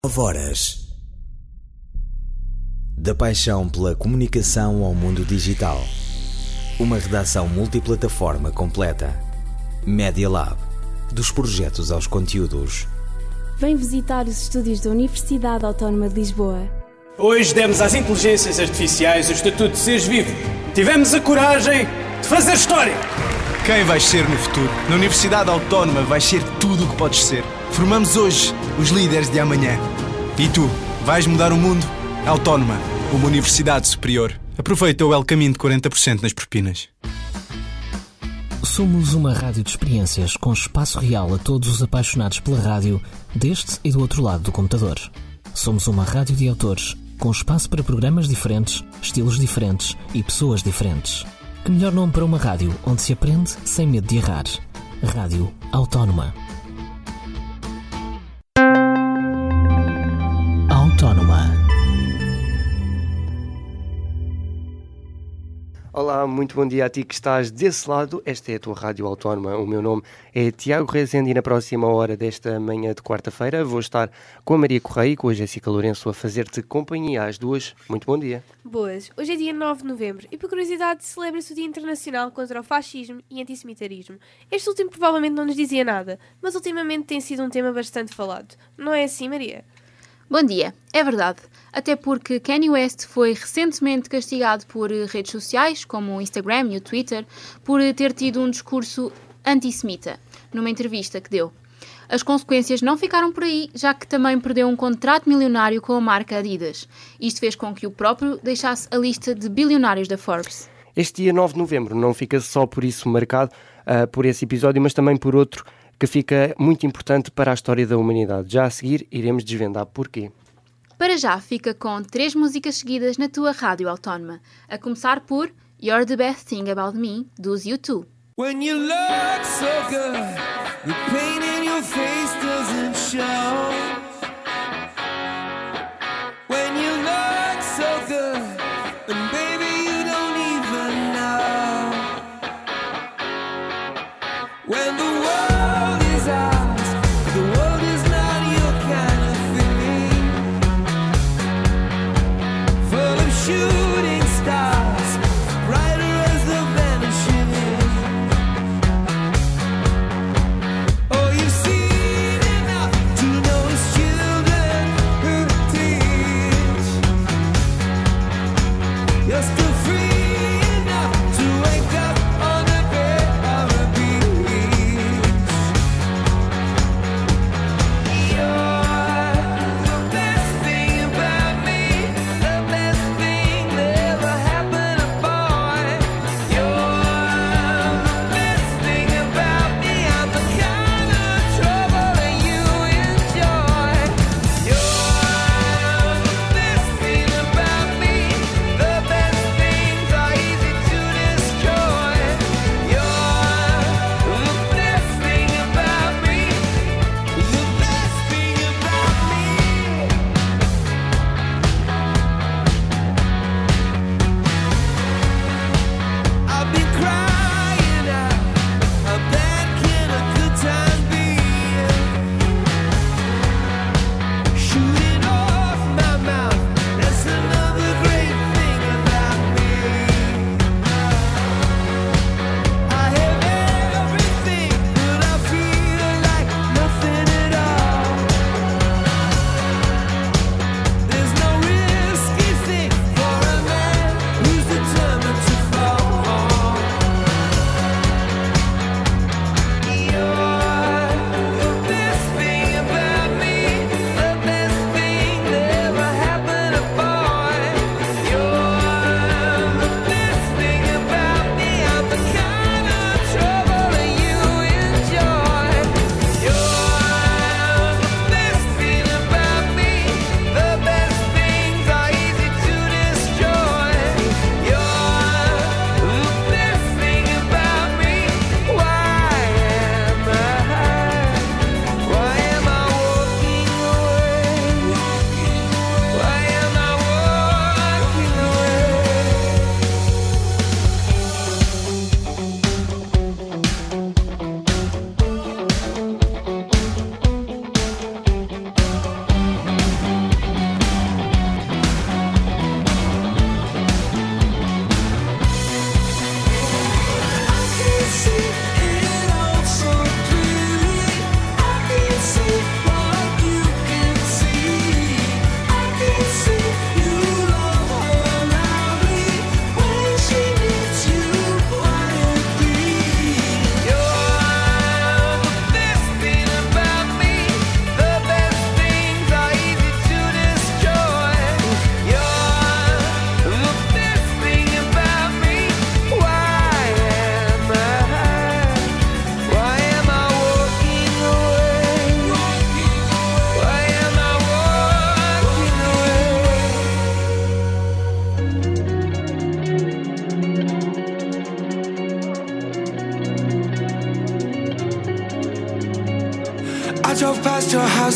Horas. Da paixão pela comunicação ao mundo digital. Uma redação multiplataforma completa. Media Lab. Dos projetos aos conteúdos. Vem visitar os estúdios da Universidade Autónoma de Lisboa. Hoje demos às inteligências artificiais o estatuto de seres vivo. Tivemos a coragem de fazer história. Quem vais ser no futuro? Na Universidade Autónoma vais ser tudo o que podes ser. Formamos hoje os líderes de amanhã. E tu, vais mudar o mundo? Autónoma, uma universidade superior. Aproveita o El Caminho de 40% nas propinas. Somos uma rádio de experiências com espaço real a todos os apaixonados pela rádio, deste e do outro lado do computador. Somos uma rádio de autores, com espaço para programas diferentes, estilos diferentes e pessoas diferentes. Que melhor nome para uma rádio onde se aprende sem medo de errar? Rádio Autónoma. Autónoma. Olá, muito bom dia a ti que estás desse lado. Esta é a tua Rádio Autónoma. O meu nome é Tiago Rezende e na próxima hora desta manhã de quarta-feira vou estar com a Maria Correia e com a Jéssica Lourenço a fazer-te companhia às duas. Muito bom dia. Boas. Hoje é dia 9 de novembro e, por curiosidade, celebra-se o Dia Internacional contra o Fascismo e Antissemitarismo. Este último provavelmente não nos dizia nada, mas ultimamente tem sido um tema bastante falado. Não é assim, Maria? Bom dia, é verdade. Até porque Kanye West foi recentemente castigado por redes sociais, como o Instagram e o Twitter, por ter tido um discurso antissemita, numa entrevista que deu. As consequências não ficaram por aí, já que também perdeu um contrato milionário com a marca Adidas. Isto fez com que o próprio deixasse a lista de bilionários da Forbes. Este dia 9 de novembro não fica só por isso marcado, por esse episódio, mas também por outro que fica muito importante para a história da humanidade. Já a seguir iremos desvendar porquê. Para já fica com 3 músicas seguidas na tua rádio autónoma, a começar por You're the Best Thing About Me, dos U2. When you look so good, the pain in your face doesn't show. When you look so good, and baby you don't even know. When the world is ours, the world is not your kind of thing. Full of shooting stars, brighter as the vanishing. Oh, you've seen enough to know it's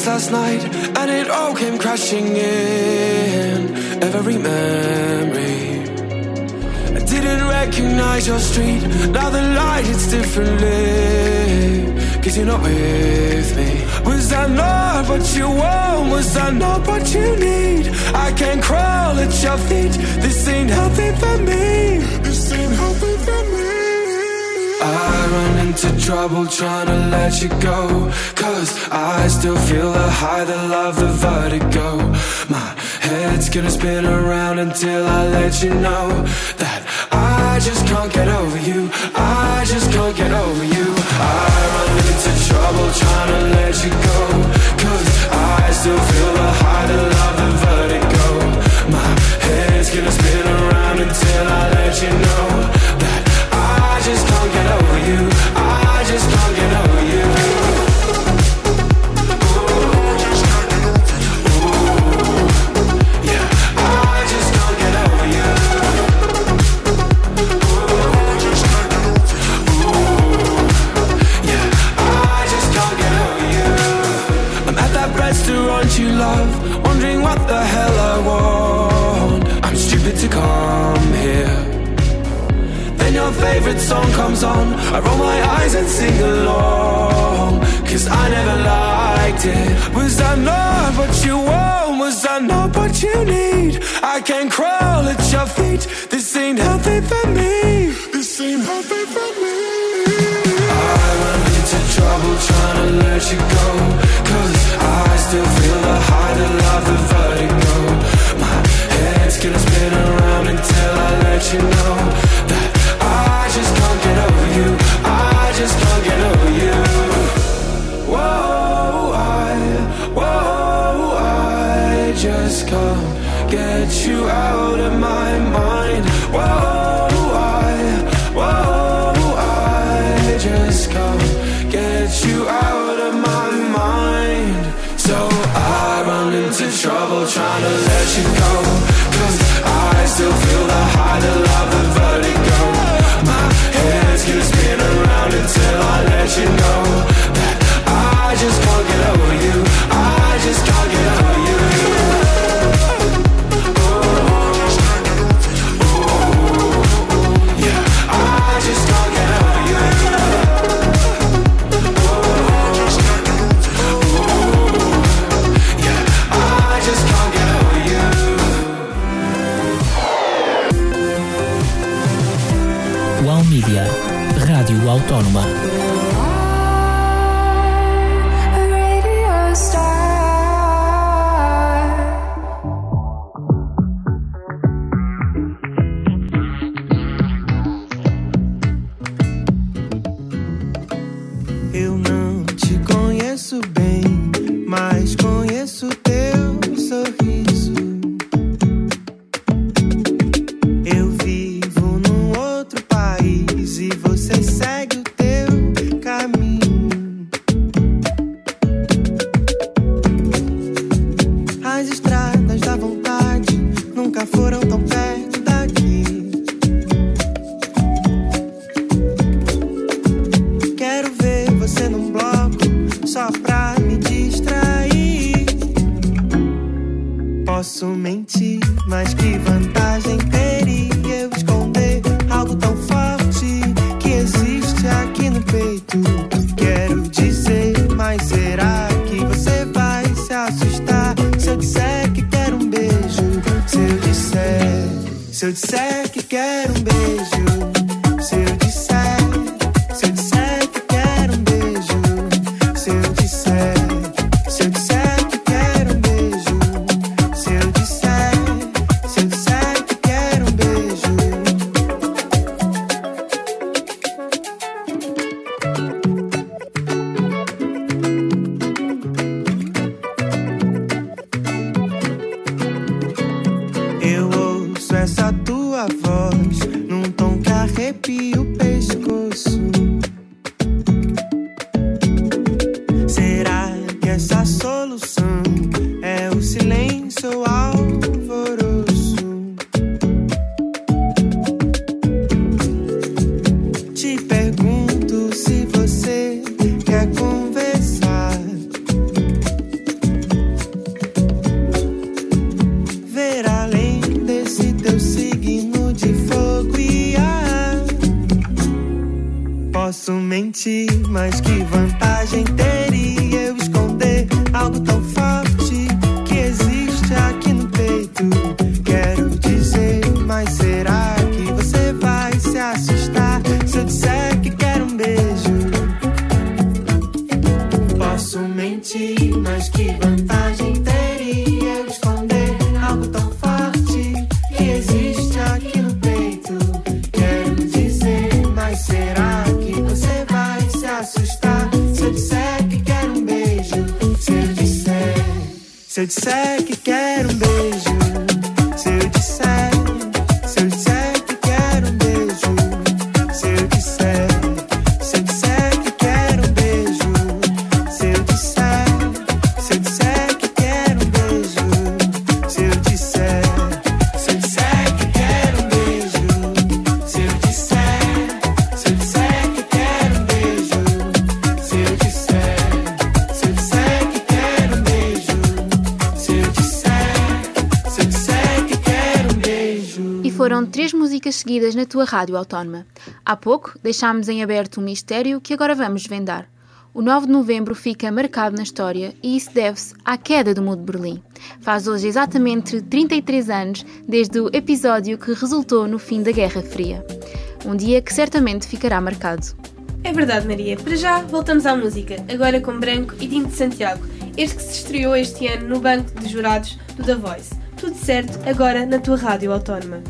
us last night, and it all came crashing in. Every memory, I didn't recognize your street. Now the light hits differently, 'cause you're not with me. Was I not what you want? Was I not what you need? I can't crawl at your feet. This ain't healthy for me. This ain't healthy for me. I run into trouble trying to let you go, 'cause I still feel the high, the love, the vertigo. My head's gonna spin around until I let you know that I just can't get over you. I just can't get over you. I run into trouble trying to let you go, 'cause I still feel the high, the love, the vertigo. My head's gonna spin around until I let you know that I just can't get over you. I just can't get over you. Yeah, I just can't get over you. Yeah, I just can't get over you. I'm at that restaurant you love, wondering what the hell I want. I'm stupid to come here. Then your favorite song comes on, I roll my eyes and sing along, 'cause I never liked it. Was I not what you want? Was I not what you need? I can't crawl at your feet. This ain't healthy for me. This ain't healthy for me. I run into trouble trying to let you go, 'cause I still feel the high, the love, the vertigo. My head's gonna spin around until I let you know that I just can't get over you. I just can't get over you. Whoa, I just can't get you out of my mind. Whoa, I just can't get you out of my mind. So I run into trouble trying to let you go, 'cause I still feel the high, the love, the vertigo. My head's gonna spin around until I let you know that I just can't get over you. I just can't get over you. Yeah, I just can't get over you. Yeah, I just can't get over you. UAU Mídia, Rádio Autónoma. Eu não te conheço bem, mas conheço teu sorriso. Eu vivo num outro país e você segue o teu caminho. As estradas da vontade nunca foram tão perto daqui. Quero ver você num bloco só pra me distrair. Posso mentir, mas que vantagem teria eu esconder algo tão forte que existe aqui no peito? Quero dizer, mas será que você vai se assustar se eu disser que quero um beijo? Se eu disser que quero um beijo. Se eu disser que quero um beijo. Se eu disser que quero um beijo. Se eu disser que quero um beijo. Eu ouço essa tua voz mentir, mas que vantagem teria eu esconder algo tão forte que existe aqui no peito? Quero dizer, mas será que você vai se assustar se eu disser que quero um beijo? Posso mentir, mas que vantagem teria eu esconder algo tão forte que existe aqui no peito? Quero dizer, mas será que você vai se assustar se eu disser que quero um beijo? Se eu disser que quero um beijo, se eu disser que quero um beijo, se eu disser que quero um beijo, se eu disser que quero um beijo, se eu disser que quero um beijo, se eu disser que quero um beijo, se eu disser que quero um beijo, se eu disser que quero um beijo. E foram 3 músicas seguidas na tua rádio autónoma. Há pouco deixámos em aberto um mistério que agora vamos desvendar. O 9 de novembro fica marcado na história e isso deve-se à queda do Muro de Berlim. Faz hoje exatamente 33 anos desde o episódio que resultou no fim da Guerra Fria. Um dia que certamente ficará marcado. É verdade, Maria. Para já, voltamos à música, agora com Branco e Dinho de Santiago, este que se estreou este ano no banco de jurados do The Voice. Tudo certo, agora na tua rádio autónoma.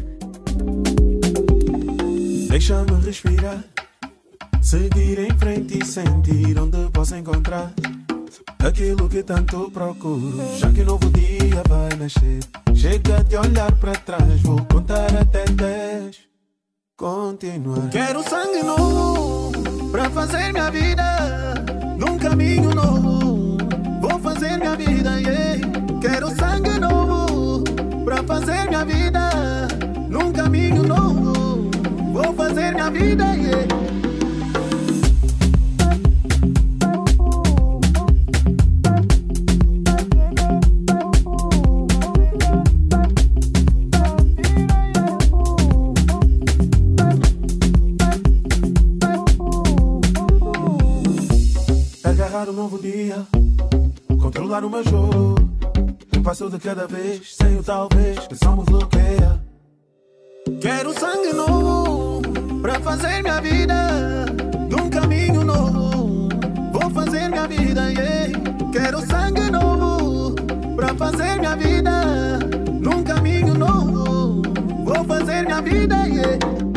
Deixa-me respirar, seguir em frente e sentir onde posso encontrar aquilo que tanto procuro. Já que um novo dia vai nascer, chega de olhar para trás, vou contar até 10. Continuar. Quero sangue novo para fazer minha vida num caminho novo. Vou fazer minha vida, yeah. Quero sangue novo para fazer minha vida num caminho novo. Vou fazer minha vida, yeah. Agarrar um novo dia, controlar o meu jogo, um passo de cada vez, sem o talvez que só me bloqueia. Quero sangue novo para fazer minha vida num caminho novo. Vou fazer minha vida, yeah. Quero sangue novo para fazer minha vida num caminho novo. Vou fazer minha vida, yeah.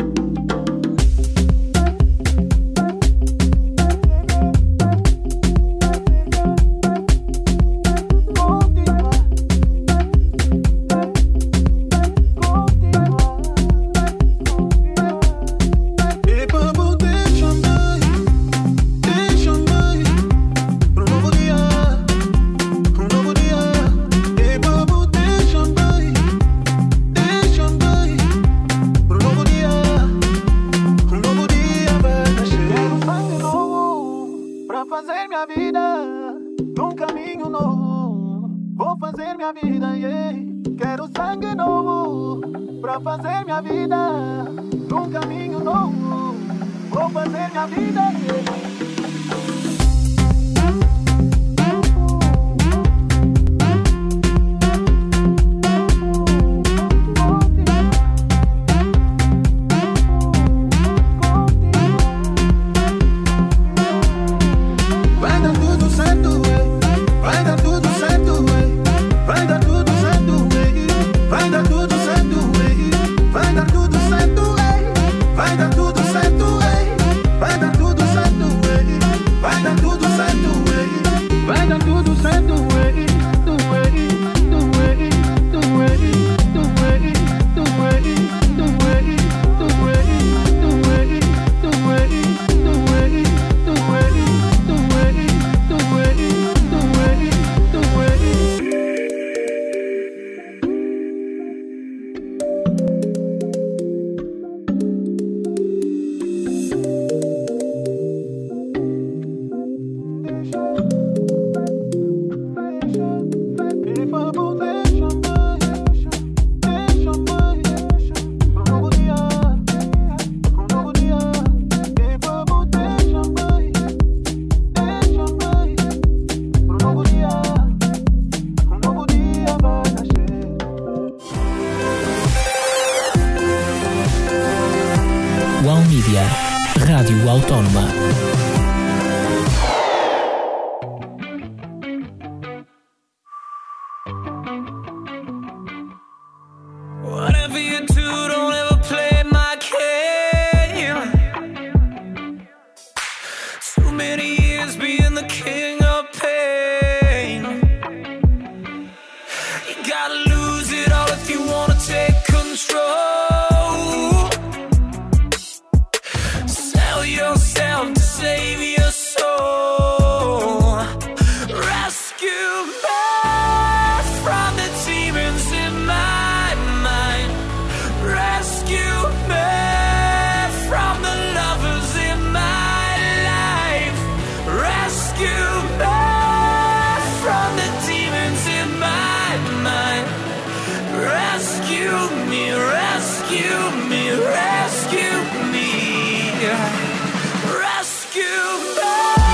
Quero sangue novo pra fazer minha vida num caminho novo. Vou fazer minha vida, yeah. Vai dar tudo certo, ei. Rádio Autónoma. Whatever you do, don't ever play my game. Too many years being the king of pain. You gotta lose it all if you wanna take control. Sell yourself to save your soul. Rescue me from the demons in my mind. Rescue me from the lovers in my life. Rescue me from the demons in my mind. Rescue me, rescue me, rescue me. Rescue me.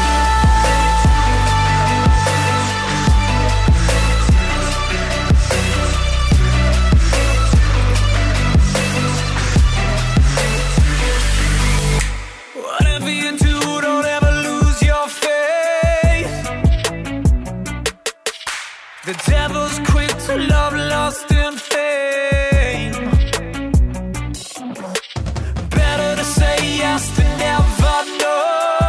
Whatever you do, don't ever lose your faith. The devil's quick to love, lust, and fame. Better to say yes than never know.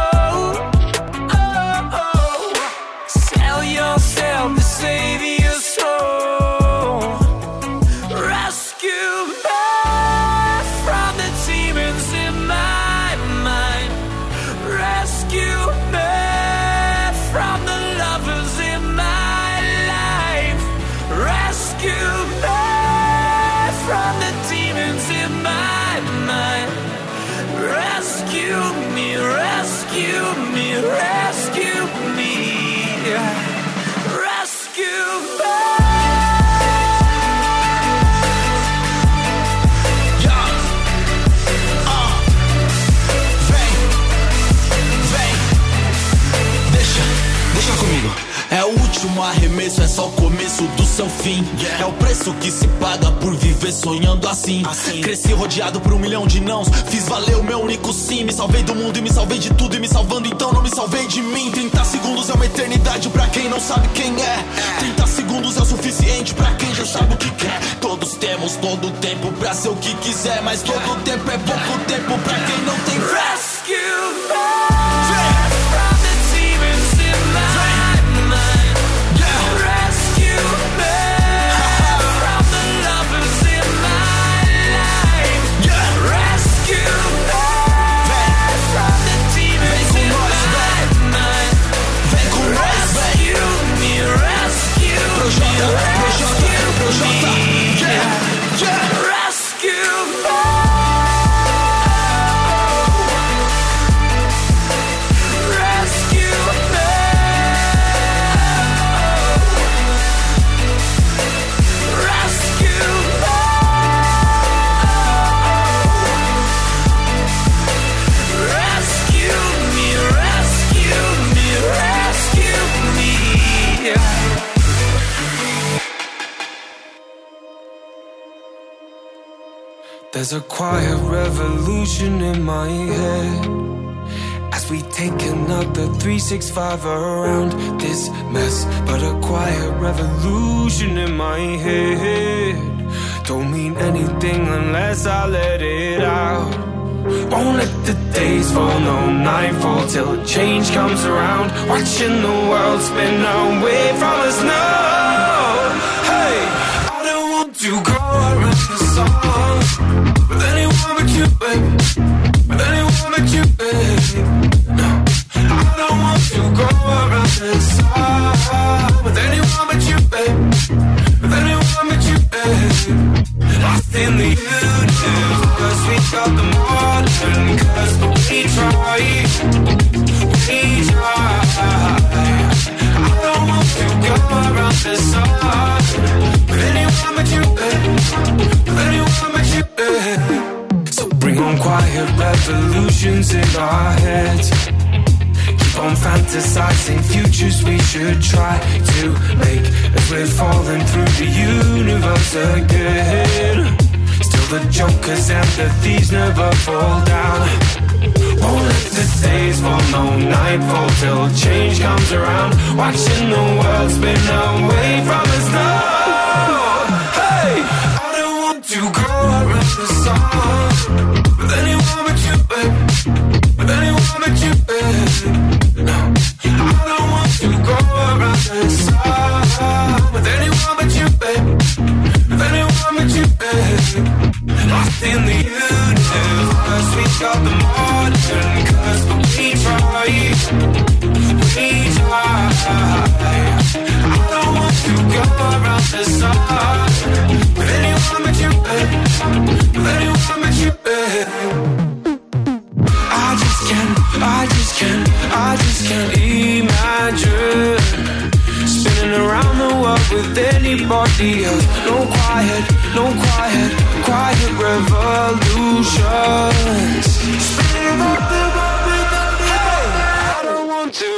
Sell yourself to save your soul. Rescue me from the demons in my mind. Rescue me from the lovers in my life. Rescue me from the demons in my mind. Rescue me, rescue me, rescue me. Rescue me. Deixa comigo. É o último arremesso, é só o começo do seu fim. É o preço que se paga por viver sonhando assim. Cresci rodeado por 1 milhão de nãos. Fiz valer o meu único sim. Me salvei do mundo e me salvei de tudo. E me salvando então não me salvei de mim. 30 segundos é uma eternidade pra quem não sabe quem é. 30 segundos é o suficiente pra quem já sabe o que quer. Todos temos todo o tempo pra ser o que quiser. Mas todo tempo é pouco tempo pra quem não tem fé. Rescue me from the demons in my mind. Rescue me from the lovers in my life. Rescue me from the demons in my mind. Rescue me, rescue me, rescue me. There's a quiet revolution in my head as we take another 365 around this mess. But a quiet revolution in my head don't mean anything unless I let it out. Won't let the days fall, no nightfall till change comes around. Watching the world spin away from us now. Hey, I don't want to go around the song with anyone but you, baby. With anyone but you, baby. No, I don't want to go around the song with anyone but you, baby. With anyone but you, baby. Lost in the universe, we got the modern curse, but we try, we try. I don't want to go around the sun with anyone but you, baby. With anyone but you, baby. So bring on quiet revolutions in our heads. Keep on fantasizing futures we should try to make as we're falling through the universe again. Still the jokers and the thieves never fall down. Won't let the days fall, no nightfall till change comes around. Watching the world spin away from us now. Hey, I don't want to go around the sun with anyone but you, babe. With anyone but you, babe. No, I don't want to go around the sun with anyone but you, babe. With anyone but you, babe. Lost in the universe, we got the modern curse, but we try. I don't want to go around the sun with anyone but you, babe. With anyone but you, babe. I just can't imagine spinning around the world with anybody else. No quiet revolutions. Spinning around the world with anybody. I don't want to.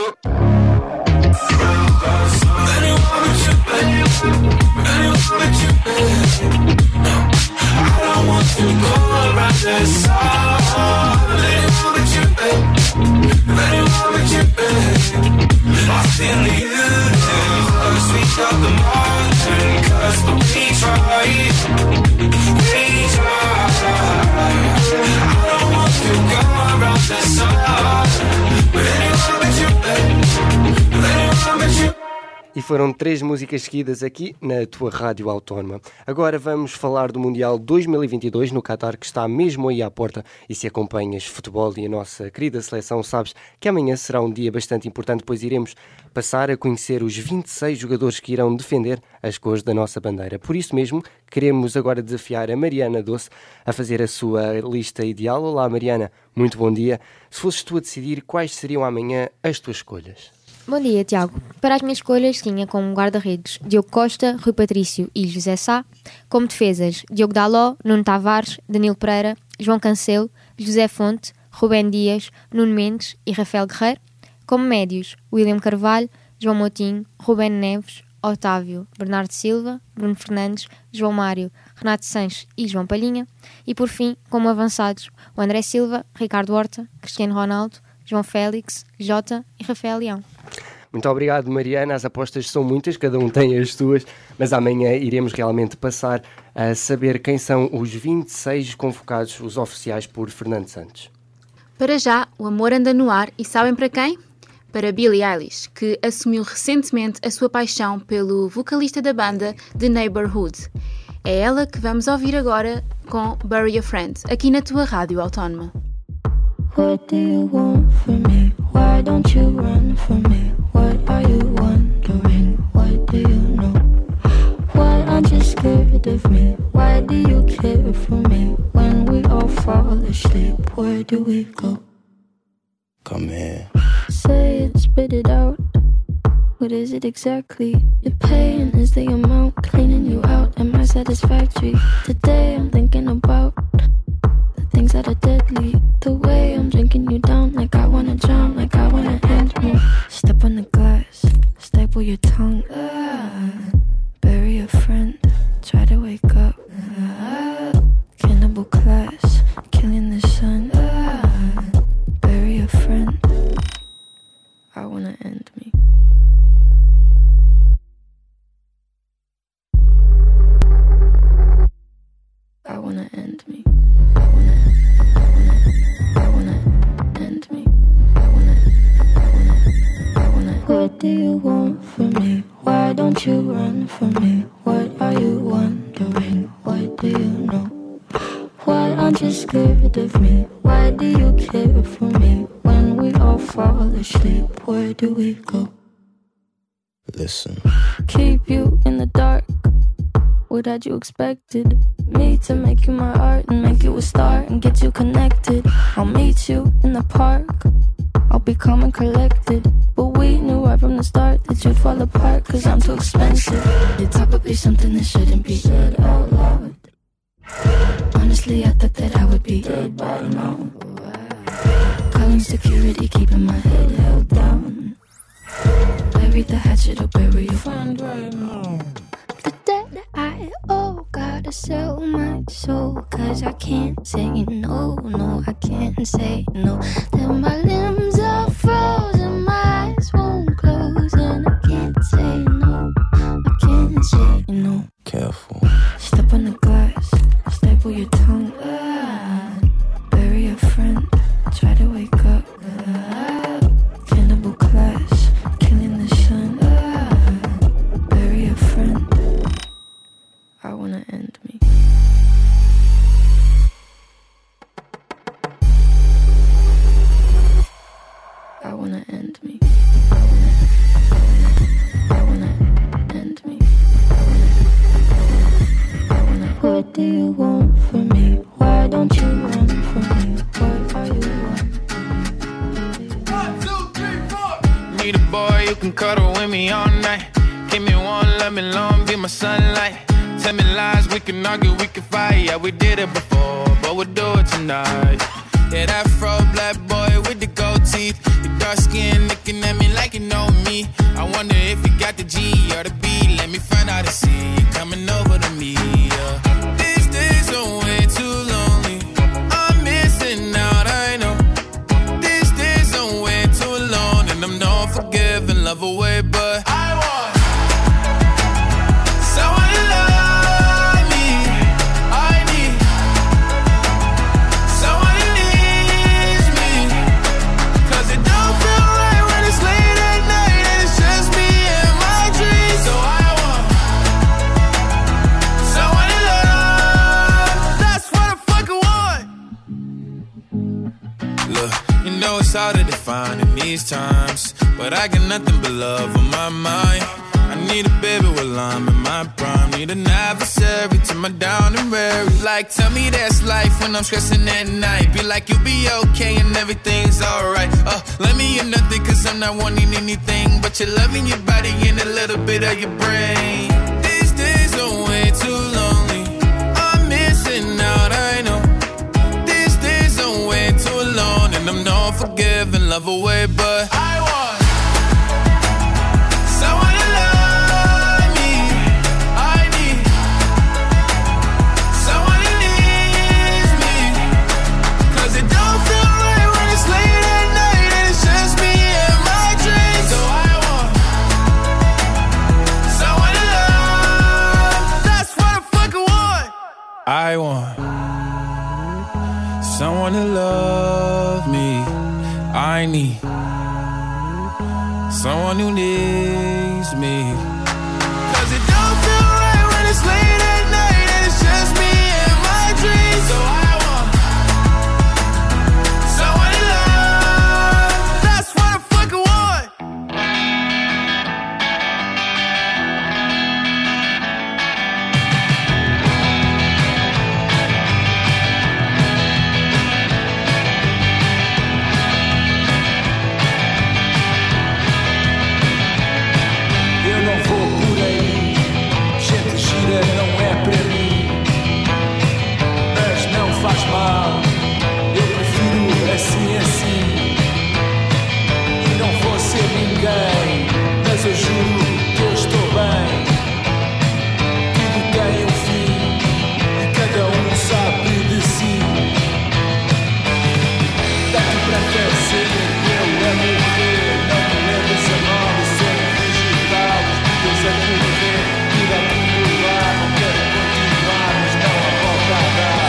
With anyone but you, babe. With anyone but you, babe. No, I don't want to go around the sun. With anyone but you, babe. With anyone but you, babe. Lost in the universe, we got the modern curse, but we try. I don't want to go around the sun with anyone but you, babe. With anyone but you. E foram 3 músicas seguidas aqui na tua rádio autónoma. Agora vamos falar do Mundial 2022 no Qatar, que está mesmo aí à porta. E se acompanhas futebol e a nossa querida seleção, sabes que amanhã será um dia bastante importante, pois iremos passar a conhecer os 26 jogadores que irão defender as cores da nossa bandeira. Por isso mesmo, queremos agora desafiar a Mariana Doce a fazer a sua lista ideal. Olá Mariana, muito bom dia. Se fosses tu a decidir quais seriam amanhã as tuas escolhas? Bom dia, Tiago. Para as minhas escolhas tinha como guarda-redes Diogo Costa, Rui Patrício e José Sá. Como defesas, Diogo Dalot, Nuno Tavares, Danilo Pereira, João Cancelo, José Fonte, Rubén Dias, Nuno Mendes e Rafael Guerreiro. Como médios, William Carvalho, João Moutinho, Rubén Neves, Otávio, Bernardo Silva, Bruno Fernandes, João Mário, Renato Sanches e João Palhinha. E por fim, como avançados, o André Silva, Ricardo Horta, Cristiano Ronaldo, João Félix, Jota e Rafael Leão. Muito obrigado, Mariana. As apostas são muitas, cada um tem as suas, mas amanhã iremos realmente passar a saber quem são os 26 convocados, os oficiais por Fernando Santos. Para já, o amor anda no ar e sabem para quem? Para Billie Eilish, que assumiu recentemente a sua paixão pelo vocalista da banda The Neighbourhood. É ela que vamos ouvir agora com Bury a Friend, aqui na tua rádio autónoma. What do you want from me? Why don't you run from me? What are you wondering? What do you know? Why aren't you scared of me? Why do you care for me? When we all fall asleep, where do we go? Come here. Say it, spit it out. What is it exactly? Your pain is the amount cleaning you out. Am I satisfactory? Today I'm thinking about things that are deadly. The way I'm drinking you down, like I wanna drown, like I wanna end me. Step on the glass, staple your tongue. Bury a friend, try to wake up. Cannibal class, killing the sun. Bury a friend, I wanna end me. I wanna end me. What do you want from me? Why don't you run from me? What are you wondering? What do you know? Why aren't you scared of me? Why do you care for me? When we all fall asleep, where do we go? Listen. Keep you in the dark. What had you expected? Me to make you my art and make you a star and get you connected. I'll meet you in the park. I'll be calm and collected. But we knew right from the start that you'd fall apart, cause I'm too expensive. Your talk would be something that shouldn't be said out loud. Honestly, I thought that I would be dead by now. Calling security, keeping my head held down. Bury the hatchet or bury your friend right now. The debt I owe, God, gotta sell my soul, 'cause I can't say no, no, I can't say no. Then my limbs are frozen, my eyes won't close, and I can't say no, I can't say no. Careful. Step on the glass, staple your tongue, bury a friend, try to wake up, cannibal clash, killing the sun, bury a friend, I wanna end me. I wanna end me. I wanna end me. What do you want from me? Why don't you run from me? What are you want? 1, 2, 3, 4. Need a boy who can cuddle with me all night. Give me one, love me long, be my sunlight. Tell me lies, we can argue, we can fight. Yeah, we did it before, but we'll do it tonight. Yeah, that fro black boy with the gold teeth, the dark skin looking at me like you know me. I wonder if you got the G or the B. Let me find out and see you coming over to me. Yeah. These days are way too lonely. I'm missing out, I know. These days are way too alone, and I'm not forgiving, love away, but I want someone to love me. I need someone who needs me, 'cause it don't feel right when it's late at night and it's just me and my dreams. So I want someone to love. That's what I fucking want. Look, you know it's hard to define in these times, but I got nothing but love on my mind. I need a baby while I'm in my prime. Need an adversary to my down and weary. Like, tell me that's life when I'm stressing at night. Be like, you'll be okay and everything's alright. Let me in nothing, 'cause I'm not wanting anything but your love in your body and a little bit of your brain. These days are way too lonely. I'm missing out, I know. These days are way too alone, and I'm not forgiving, love away, but I want someone to love me. I need someone who needs me, 'cause it don't feel right when it's late at night and it's just me and my dreams. So I want someone to love. That's what I fucking want. I want someone to love me. I need someone who needs me, 'cause it don't feel right when it's late at night and it's just me and my dreams. So I want someone to love. That's what I fucking want. Eu não vou por aí, gente gira não é para mim, mas não faz mal, eu prefiro assim, assim. E não vou ser ninguém, mas eu juro que eu estou bem. Tudo tem um fim e cada um sabe de si. Tanto para fazer, eu a morrer, não me leves a mal e ser vegetal. Os dias a correr, tudo a acumular. Não quero continuar, mas não há volta a dar.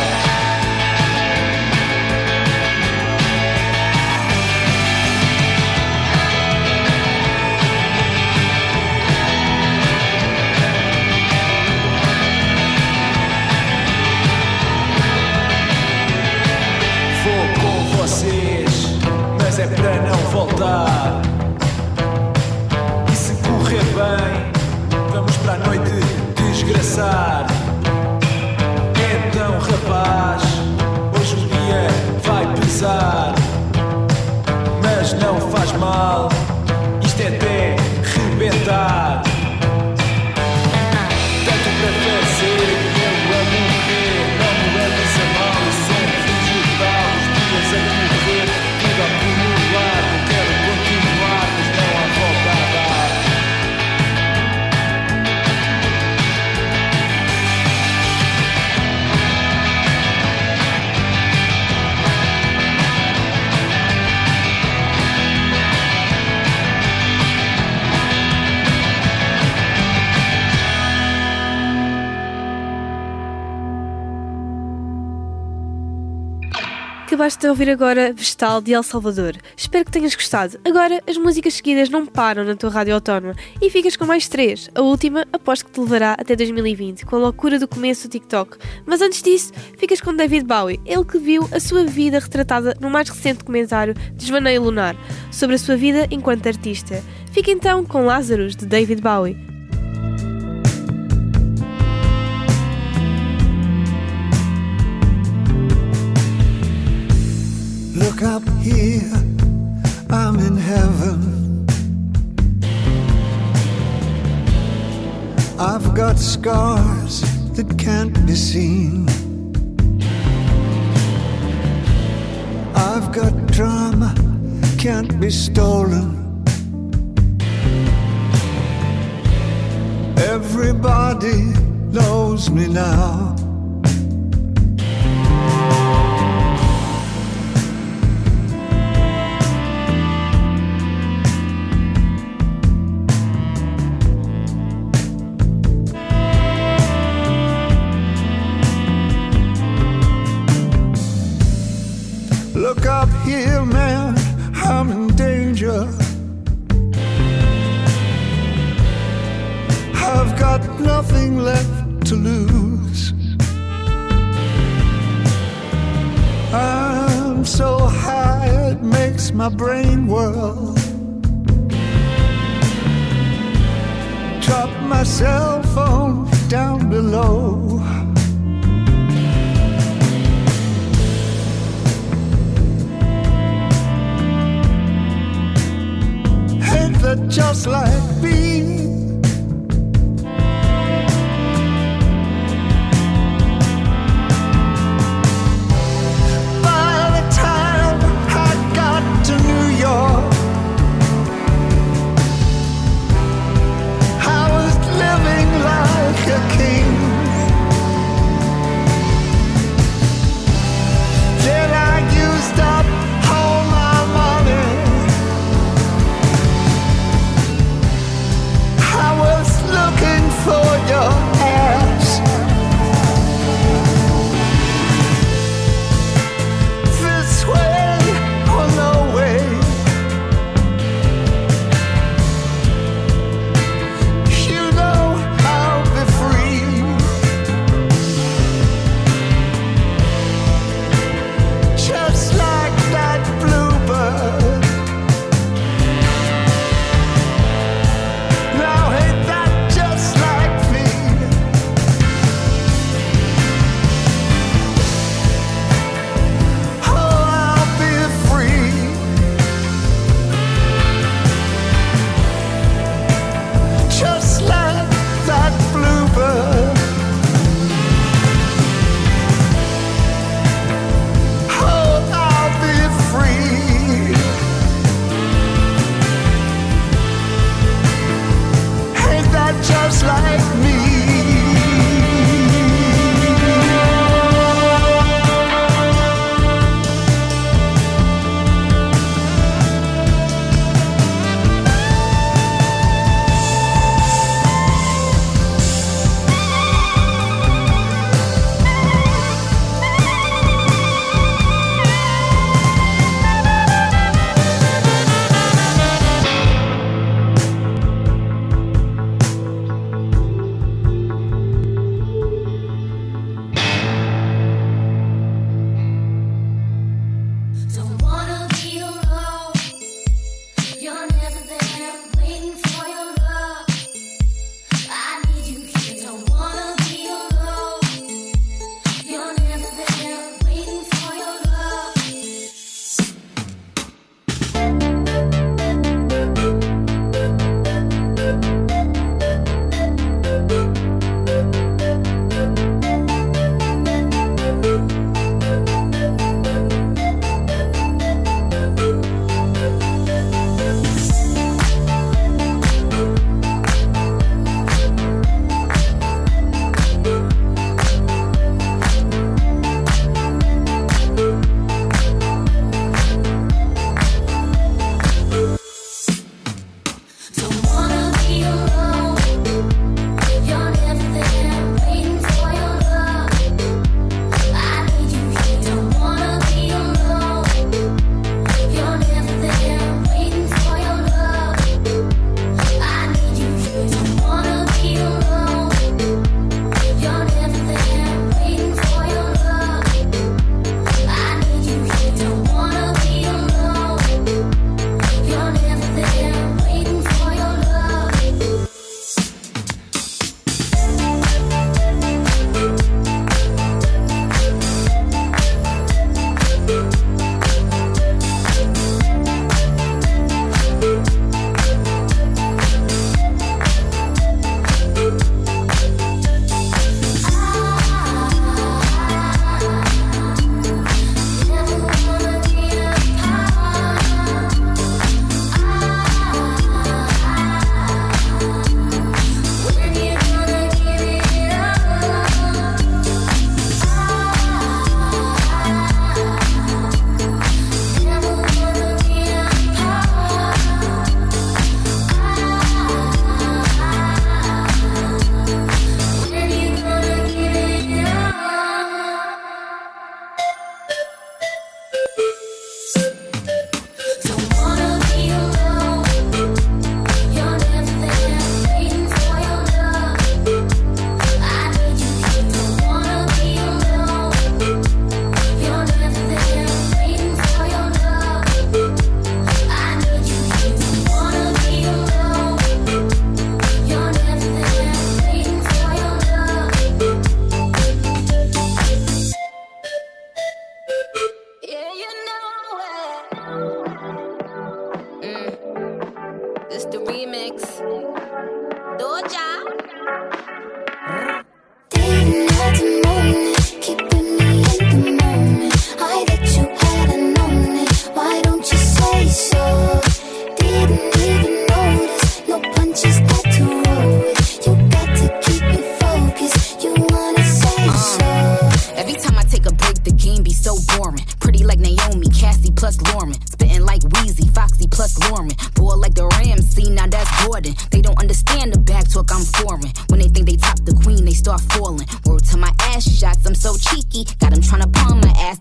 Vou com vocês, mas é para não voltar. E se correr bem, vamos para a noite desgraçar. Então, rapaz, hoje o dia vai pesar, mas não faz mal, isto é até rebentar. Tanto para fazer, eu a morrer, não me leves a mal, eu sou um vegetal. Os dias a correr, tudo a acumular, não quero continuar. Acabaste de ouvir agora Vestal de El Salvador. Espero que tenhas gostado. Agora, as músicas seguidas não param na tua rádio autónoma e ficas com mais 3. A última, aposto que te levará até 2020, com a loucura do começo do TikTok. Mas antes disso, ficas com David Bowie, ele que viu a sua vida retratada no mais recente documentário Desvaneio Lunar, sobre a sua vida enquanto artista. Fica então com Lazarus, de David Bowie. Look up here, I'm in heaven. I've got scars that can't be seen. I've got drama, can't be stolen. Everybody knows me now. Look up here, man, I'm in danger. I've got nothing left to lose. I'm so high it makes my brain whirl. Drop my cell phone down below. That just like me, by the time I got to New York, I was living like a king.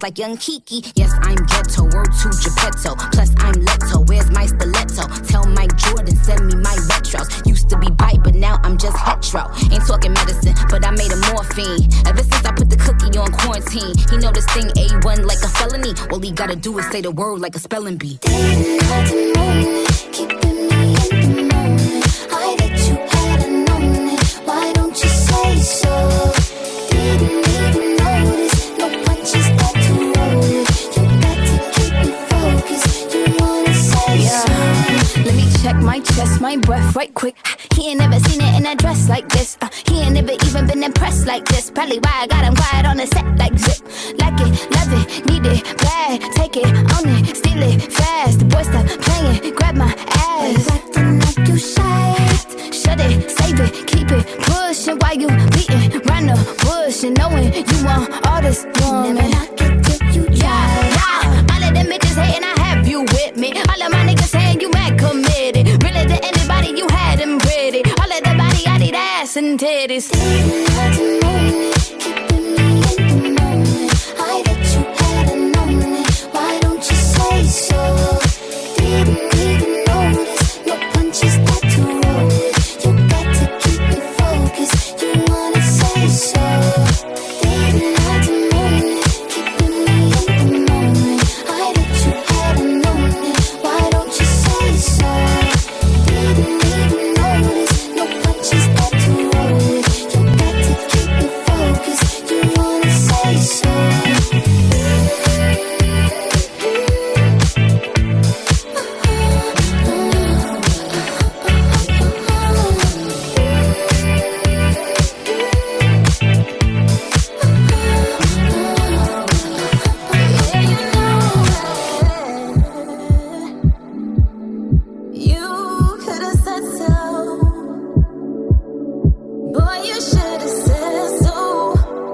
like young Kiki. Yes, I'm ghetto, word to Geppetto. Plus I'm Leto, where's my stiletto? Tell Mike Jordan, send me my retros. Used to be bite, but now I'm just hetero. Ain't talking medicine, but I made a morphine. Ever since I put the cookie on quarantine, he know this thing A1 like a felony. All he gotta do is say the word like a spelling bee. Didn't have to know it, keeping me in the moment. I bet you had known it. Why don't you say so? Didn't even notice, no punches got to roll it. You got to keep me focused. You wanna say so? Let me check my chest, my breath right quick. He ain't never seen it in a dress like this. He ain't never even been impressed like this. Probably why I got him quiet on the set like zip. Like it, love it, need it, bad. Take it, own it, steal it, fast. The boy stop playing, grab my ass. Acting like you shaft. Shut it, save it, keep it pushing while you beating round the bush and knowing you want all this woman. Never knock it till you try. Yeah. All of them bitches hating, I have you with me. All of my niggas saying you mad committed. Really to anybody, you had them pretty. All of the body, I need ass and titties. Didn't have to know it, keeping me in the moment. I bet you had known it. Why don't you say so? Didn't even notice, no punches got to roll it. You got to keep me focused. You wanna say so? Didn't have to know it, keeping me in the moment. I bet you had known it. Why don't you say so? Didn't even notice, no punches got to roll it. You got to keep me focused. You wanna say so? You could have said so. Boy, you should have said so.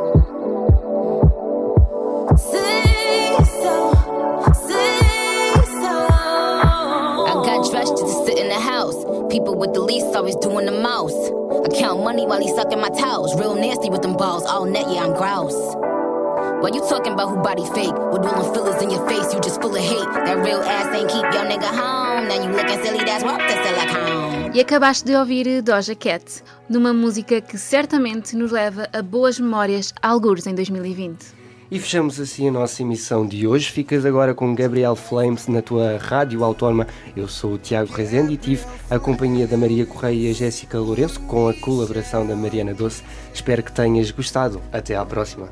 Say so. Say so. I got dressed just to sit in the house. People with the least always doing the most. I count money while he sucking my towels. Real nasty with them balls. All net, yeah, I'm grouse. Why you talking about who body fake? With all them fillers in your face, you just full of hate. That real ass ain't keep your nigga home. Now you looking silly, that's what the silicone. E acabaste de ouvir Doja Cat, numa música que certamente nos leva a boas memórias algures em 2020. E fechamos assim a nossa emissão de hoje. Ficas agora com Gabriel Flames na tua Rádio Autónoma. Eu sou o Tiago Rezende e tive a companhia da Maria Correia e a Jéssica Lourenço com a colaboração da Mariana Doce. Espero que tenhas gostado. Até à próxima.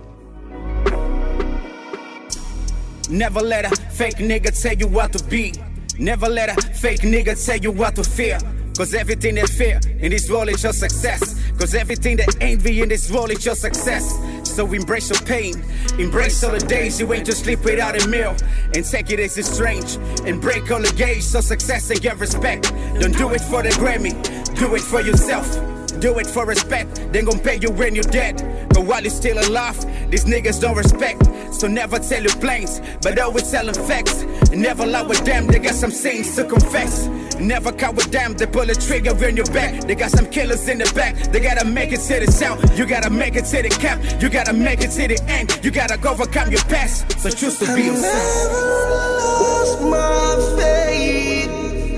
Never let a fake nigga tell you what to be. Never let a fake nigga tell you what to fear. Cause everything that fear in this world is your success. Cause everything that envy in this world is your success. So embrace your pain. Embrace all the days you ain't to sleep without a meal. And take it as it's strange. And break all the gates so success and get respect. Don't do it for the Grammy. Do it for yourself. Do it for respect, then gon' pay you when you're dead. But while you're still alive, these niggas don't respect. So never tell your planes, but always tell them facts. Never lie with them, they got some sins to confess. Never caught with them, they pull a trigger in your back. They got some killers in the back, they gotta make it to the sound. You gotta make it to the camp, you gotta make it to the end. You gotta overcome your past, so choose to be yourself. I never lost my faith.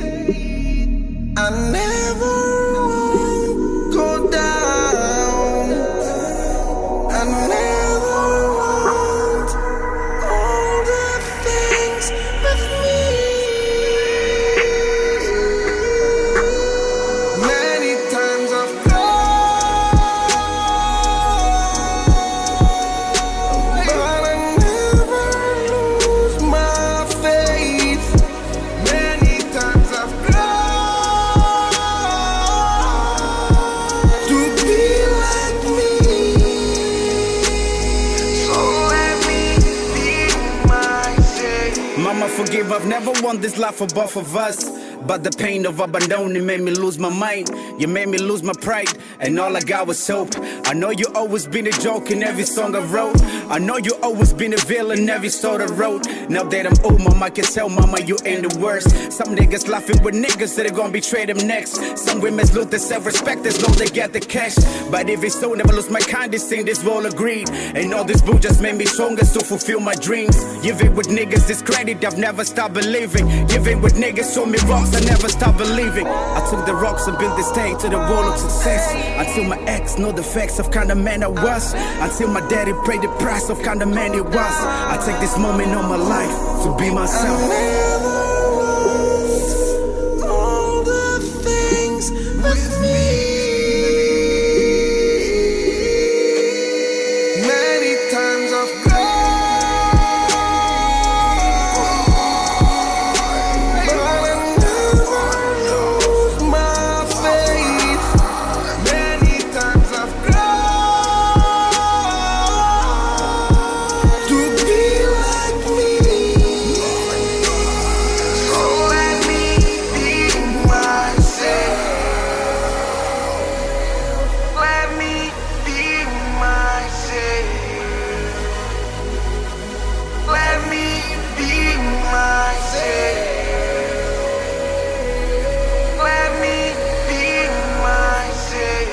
I never go down. I never want all the things with me. Many times I've gone, but I never lose my faith. Many times I've gone. Forgive, I've never won this life for both of us. But the pain of abandoning made me lose my mind. You made me lose my pride, and all I got was hope. I know you always been a joke in every song I wrote. I know you always been a villain every story I wrote. Now that I'm old, mama can tell mama you ain't the worst. Some niggas laughing with niggas that are gonna betray them next. Some women lose their self-respect as long they get the cash. But if it's so, never lose my kind, this thing, this all agreed. And all this boo just made me stronger to fulfill my dreams. Even with niggas discredit, I've never stopped believing. Even with niggas show me rocks, I never stopped believing. I took the rocks and built this stage to the wall of success. Until my ex know the facts of kind of man I was. Until my daddy paid the price of kind of man he was. I take this moment of my life to be myself. All the things with me. Many times I've cried, but I never lose my faith. Many times I've cried to be like me. So let me be myself. Let me be myself. Let me be myself. Let me be myself.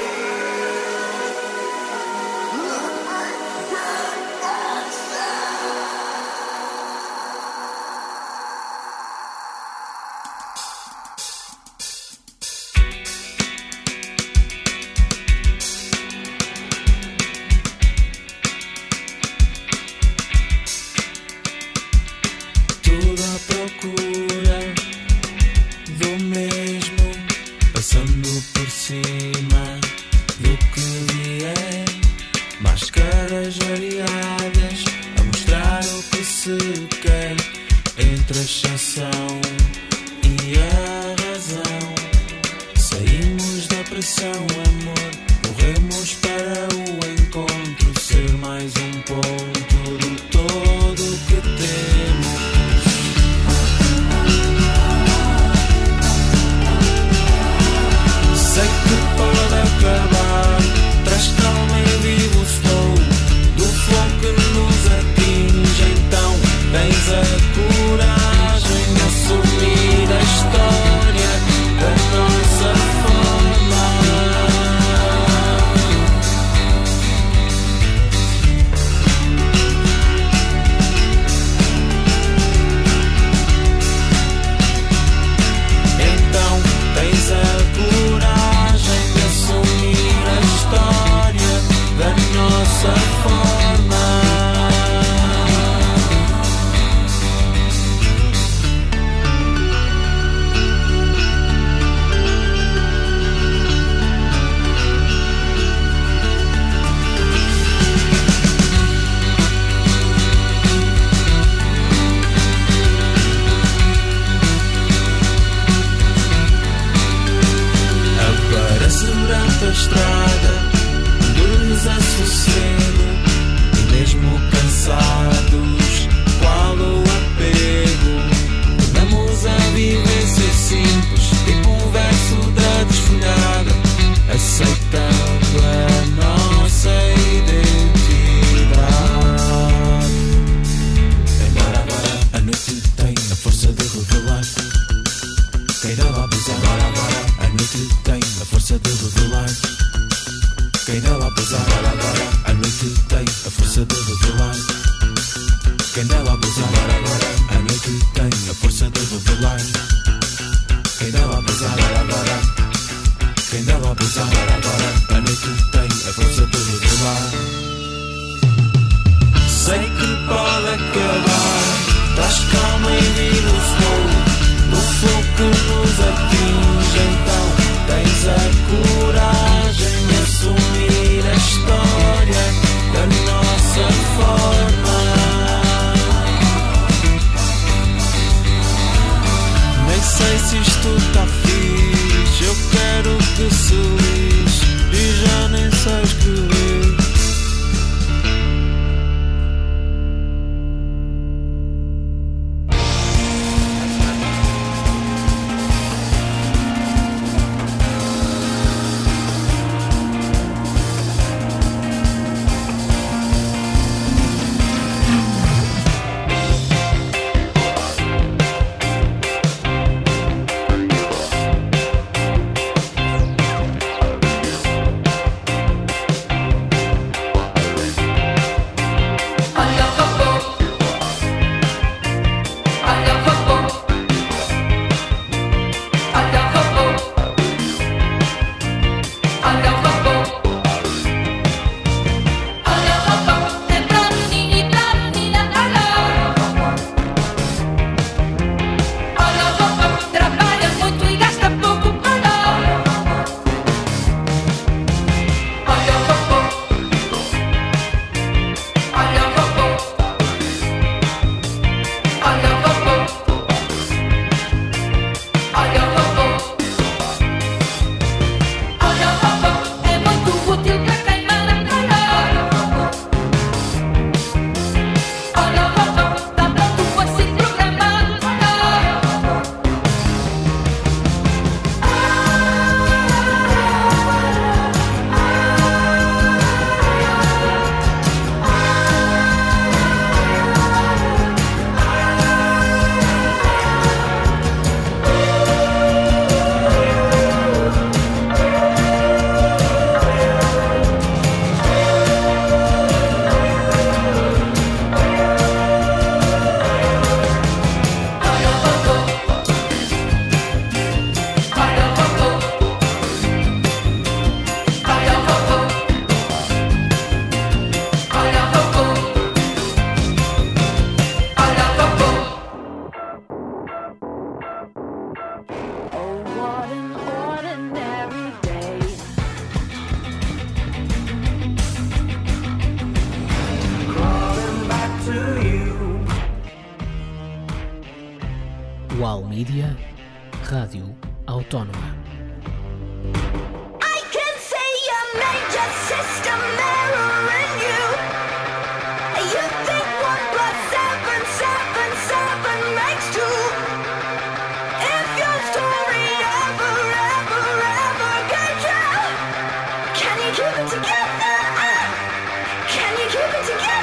Tudo à procura do mesmo, passando por cima do que vier. Máscaras variadas a mostrar o que se quer. Entre a exceção e a razão, saímos da pressão, amor. Corremos para o encontro, ser mais um ponto do todo que temos. Sei que pode acabar, traz calma e vivo flow do flow que nos atinge. Então tens a coragem de assumir a história da nossa forma. Então tens a coragem de assumir a história da nossa forma. Aparece durante a estrada, dormes a sossego, e mesmo cansados, qual o apego? Tornamos a viver ser simples, tipo um verso da desfolhada, aceitando a nossa identidade. Embora agora a noite tem a força de revelar. Queira lá abusar, a noite tem a força de revelar. Queira lá abusar, a noite tem a força de revelar. Queira lá abusar, a noite tem a força de revelar. Queira lá abusar, queira lá abusar, a noite tem a força de revelar. Sei que pode acabar, traz calma e vira o flow do flow que nos atinge. Então tens a coragem de assumir a história da nossa forma. Nem sei se isto tá fixe, eu quero que se lixe e já nem sei escrever. UAL Mídia, Rádio Autónoma. I can see a major system error in you. You think 1 + 7 = 7 makes 2. If your story ever came true, can you keep it together? Can you keep it together?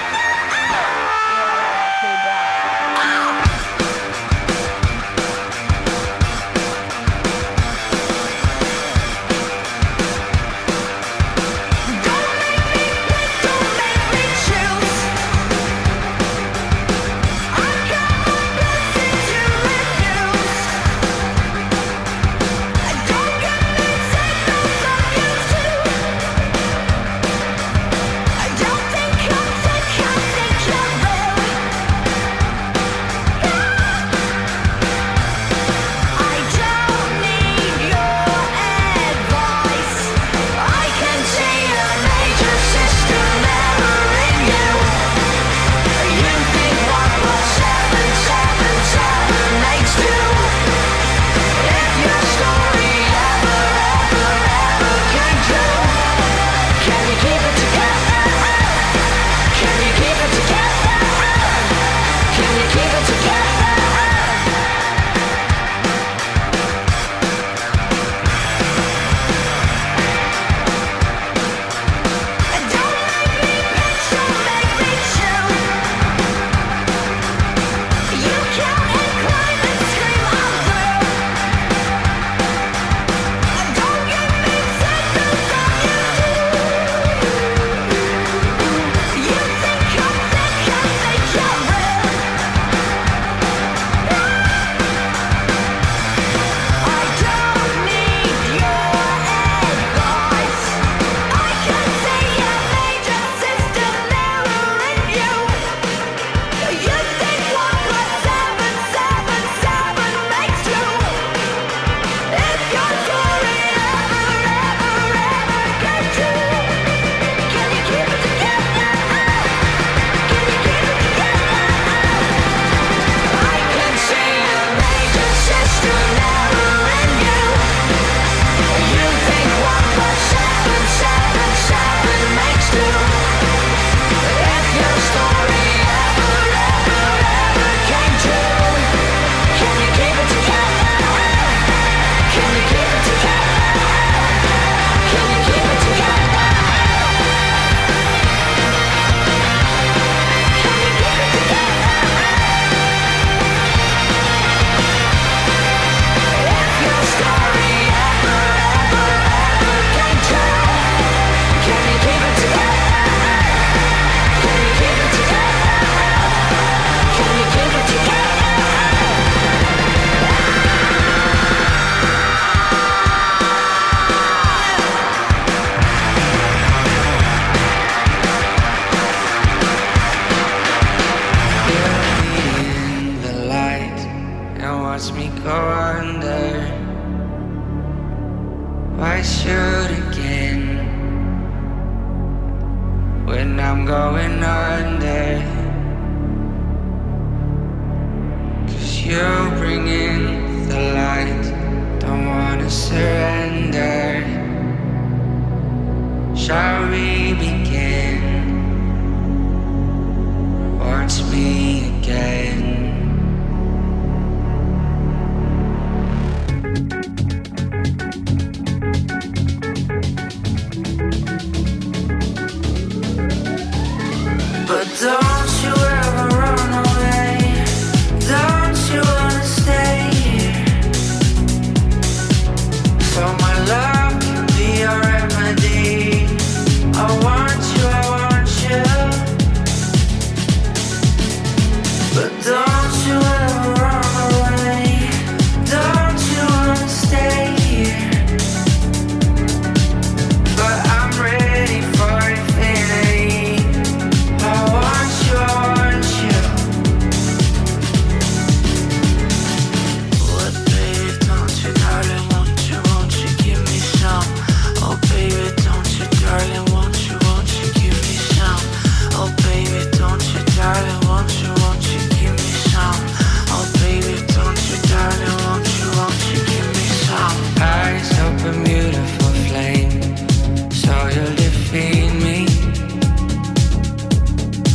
But I'm ready for infinity. I want you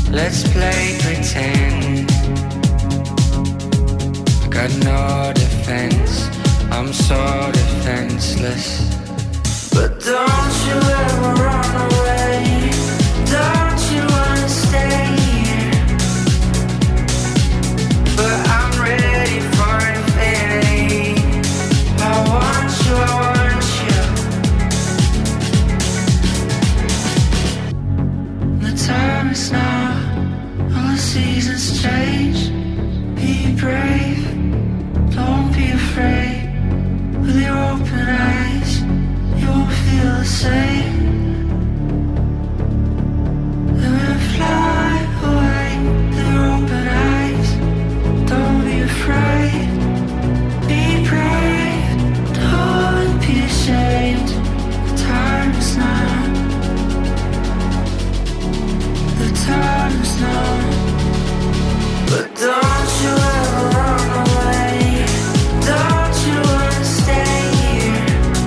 Let's play pretend. I got no defense, I'm so defenseless. But don't you ever run away. Don't you wanna stay here? But I'm ready for infinity. I want you, I want you. The time is now, all the seasons change. Be brave, don't be afraid. With your open eyes, you won't feel the same. Then we'll fly away with your open eyes. Don't be afraid, be brave, don't be ashamed. The time is now. The time is now. But don't you ever run away. Don't you wanna stay here?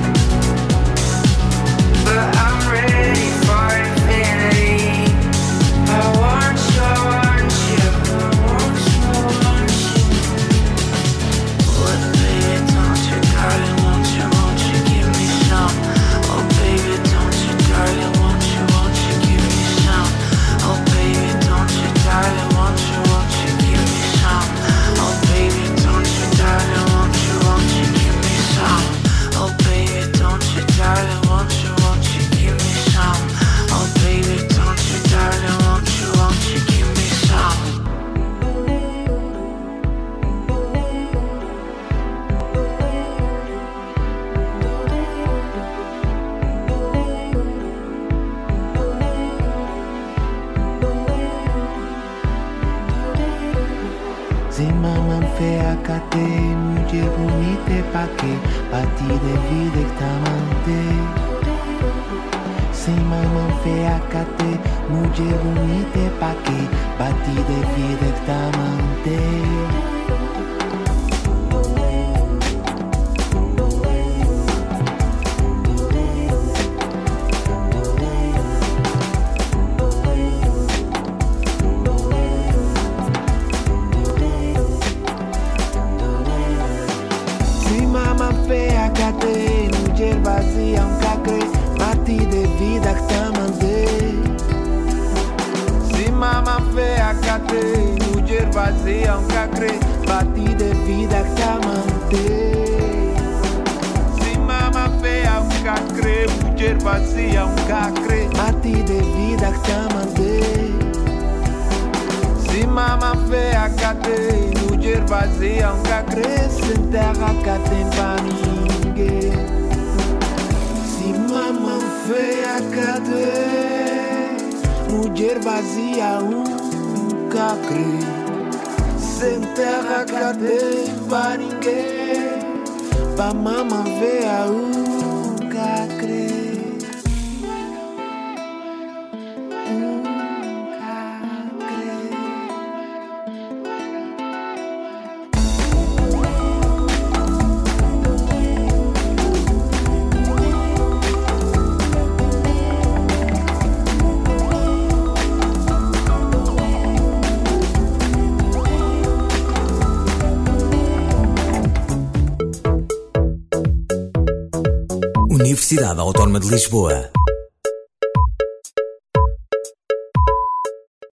But I'm ready for infinity. I want you, I want you. I want you, I want you. What, baby, don't you, darling, won't you give me some? Oh, baby, don't you, darling, won't you give me some? Oh, baby, don't you, darling, won't you give me some? Oh, baby, don't you, darling, won't you give me some? Oh, baby, don't you, darling, won't you give me some? Oh, baby, don't you, darling, won't you give me some? Se mamãe fez a cate, mulher bonita pa' que bati de vida que tá mantém. Se mamãe fez a cate, mulher bonita pa' que bati de vida que tá mantém. Vazia cacre, bati de vida que tá mandei. Se mama feia cate, mulher vazia cacre, bati de vida que tá mandei. Se mama feia cacre, mulher vazia cacre, bati de vida que tá mandei. Se mama feia cate, mulher vazia cacre, sem terra que tem pra ninguém. Mamãe feia, cadê? Mulher vazia, cacre. Sem terra, cadê? Pra ninguém. Pra mamãe feia, cacre. Universidade Autónoma de Lisboa.